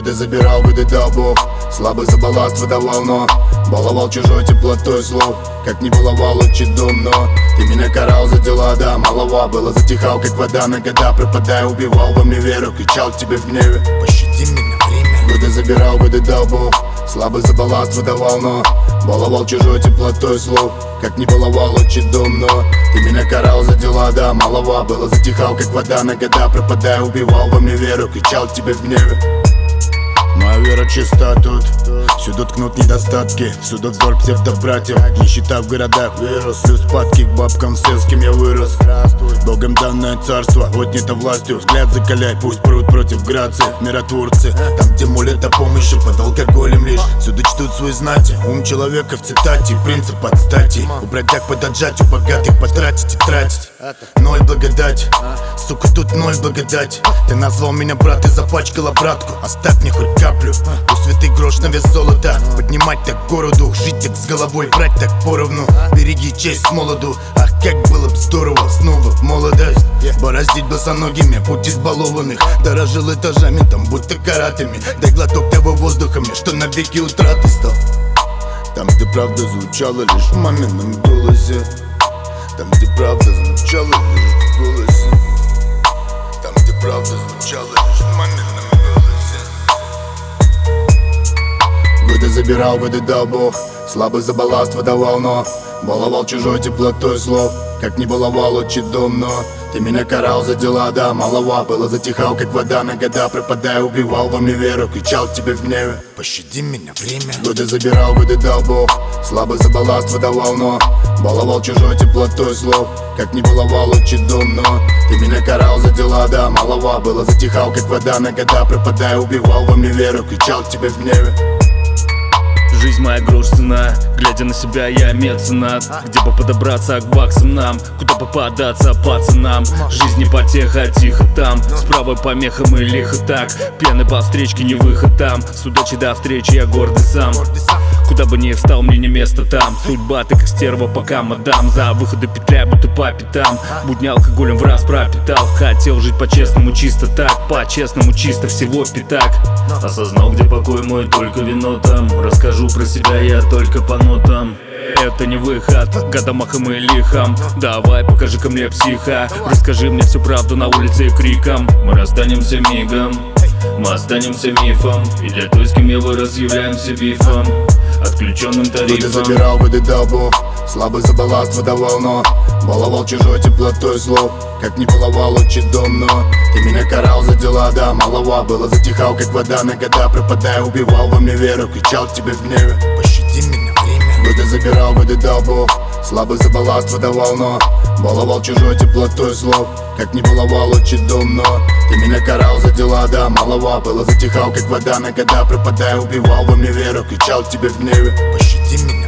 Годы забирал, годы дал Бог. Слабый за балласт выдавал, но баловал чужой теплотой слов. Как не баловал отчий дом, но ты меня карал за дела, да. Малова было, затихал, как вода на года. Пропадая, убивал во мне веру, кричал тебе в гневе: пощади меня, время. Годы забирал, годы дал Бог. Слабый за балласт выдавал, но баловал чужой теплотой слов. Как не баловал отчий дом, но ты меня карал за дела, да. Малова было, затихал, как вода на года. Пропадая, убивал во мне веру, кричал тебе в гневе. Моя вера чиста тут, всюду ткнут недостатки, всюду вздор псевдобратьев. Нищета в городах, вирус, плюс падки к бабкам, все, с кем я вырос. Богом данное царство, отнято властью. Взгляд закаляй, пусть прут против грации. Миротворцы, там где молят о помощи, под алкоголем лишь. Всюду чтут свои знати, ум человека в цитате. Принцип от стати, у бродяг подотжать, у богатых потратить и тратить. Ноль благодать, сука, тут ноль благодать. Ты назвал меня брат и запачкала братку. Оставь мне хоть каплю, пусть святый грош на вес золота. Поднимать так городу, жить так с головой, брать так поровну. Береги честь с молоду, ах, как было б здорово снова в молодость. Бороздить босоногими путь избалованных. Дорожил этажами, там будто каратами. Дай глоток того воздухами, что навеки утраты стал. Там, где правда звучала лишь в мамином голосе. Там, где правда звучала лишь в голосе. Там, где правда звучала лишь в мамином голосе. Годы забирал, годы дал Бог. Слабый за балласт выдавал, но баловал чужой теплотой слов. Как не баловал отчий дом, но ты меня карал за дела, да. Малова было, затихал, как вода на года. Пропадая, убивал во мне веру, кричал тебе в гневе: пощади меня, время. Годы забирал, годы дал Бог. Слабый за балласт выдавал, но баловал чужой теплотой слов. Как не баловал отчий дом, но ты меня карал за дела, да. Малова было, затихал, как вода на года. Пропадая, убивал во мне веру, кричал тебе в гневе. Жизнь моя грош цена, глядя на себя я меценат. Где бы подобраться к баксам нам, куда попадаться пацанам. Жизнь не потеха, тихо там, справа помехам и лихо так. Пены по встречке, не выход там, с удачи до встречи я гордый сам. Куда бы ни встал, мне не место там. Судьба ты как стерва, пока мадам. За выходы петля, будто по пятам. Будня алкоголем в раз пропитал. Хотел жить по-честному, чисто так. По-честному, чисто всего пятак. Осознал, где покой мой, только вино там. Расскажу про себя я только по нотам. Это не выход, года махом и лихом. Давай, покажи-ка мне психа. Расскажи мне всю правду на улице криком. Мы расстанемся мигом, мы останемся мифом. И для той, с кем я вырос, являемся бифом, отключенным тарифом. Годы забирал, годы дал Бог. Слабый за балласт выдавал, но баловал чужой теплотой слов. Как не баловал отчий дом, но ты меня карал за дела, да. Малова было, затихал, как вода на года. Пропадая, убивал во мне веру, кричал тебе в гневе: пощади меня, время. Годы забирал, годы дал Бог. Слабый за балласт выдавал, но баловал чужой теплотой слов. Как не баловал отчий дом, но ты меня карал за дела, да. Малова было, затихал, как вода на года. Пропадая, убивал во мне веру, кричал тебе в гневе: пощади меня.